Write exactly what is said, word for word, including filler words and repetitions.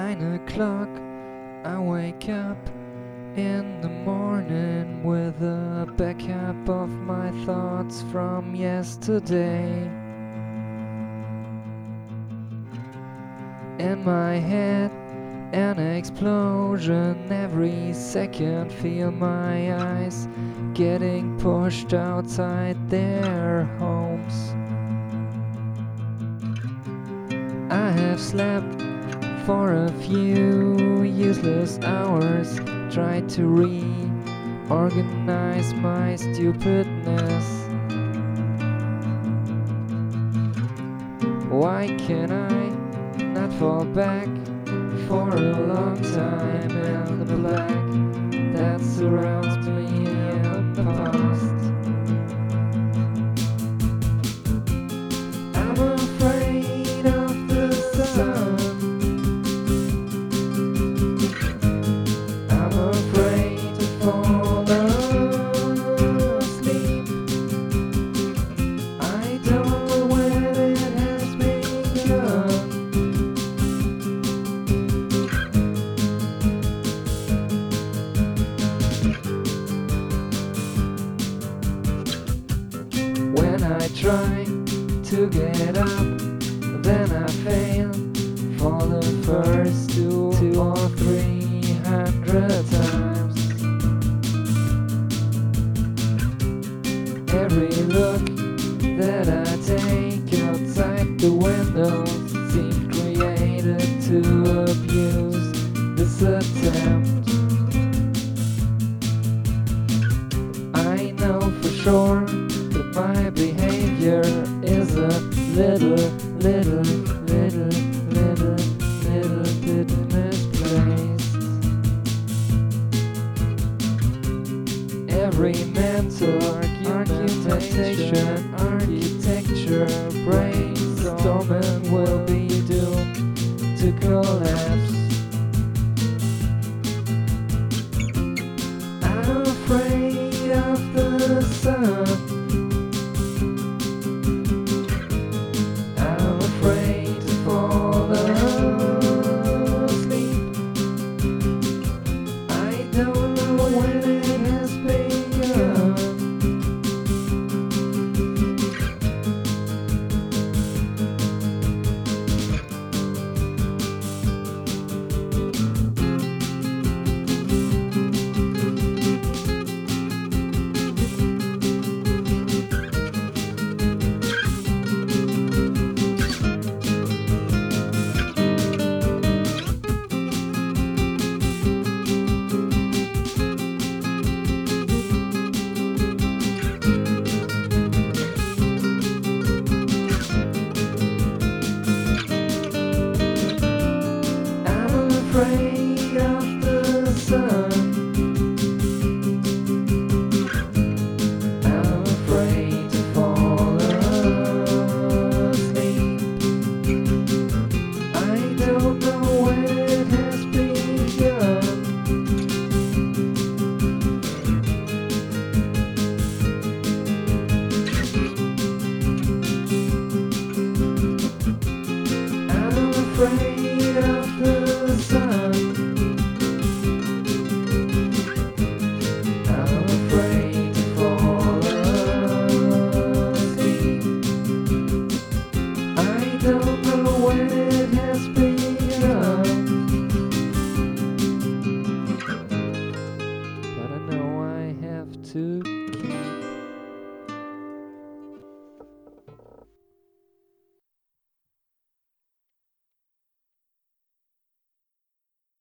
Nine o'clock, I wake up in the morning with a backup of my thoughts from yesterday. In my head, an explosion every second. Feel my eyes getting pushed outside their homes. I have slept for a few useless hours, tried to reorganize my stupidness. Why can I not fall back for a long time in the black that surrounds me in the past? I'm afraid of the sun. I'm afraid to fall asleep. I don't know when it has begun. When I try to get up, then I fail for the first two, two or three hundred times. Every look that I take outside the window seems created to abuse this attempt. I know for sure that my behavior is a little, little, little, little, little bit misplaced. Every mental argumentation, architecture, brainstorming will be doomed to collapse. I'm afraid of the sun. I'm afraid to fall asleep. I don't know when it has begun. Afraid of the sun. I'm afraid to fall asleep. I don't know when it has begun. I'm afraid of the sun. I'm afraid to fall asleep. I don't know when it has begun, but I know I have to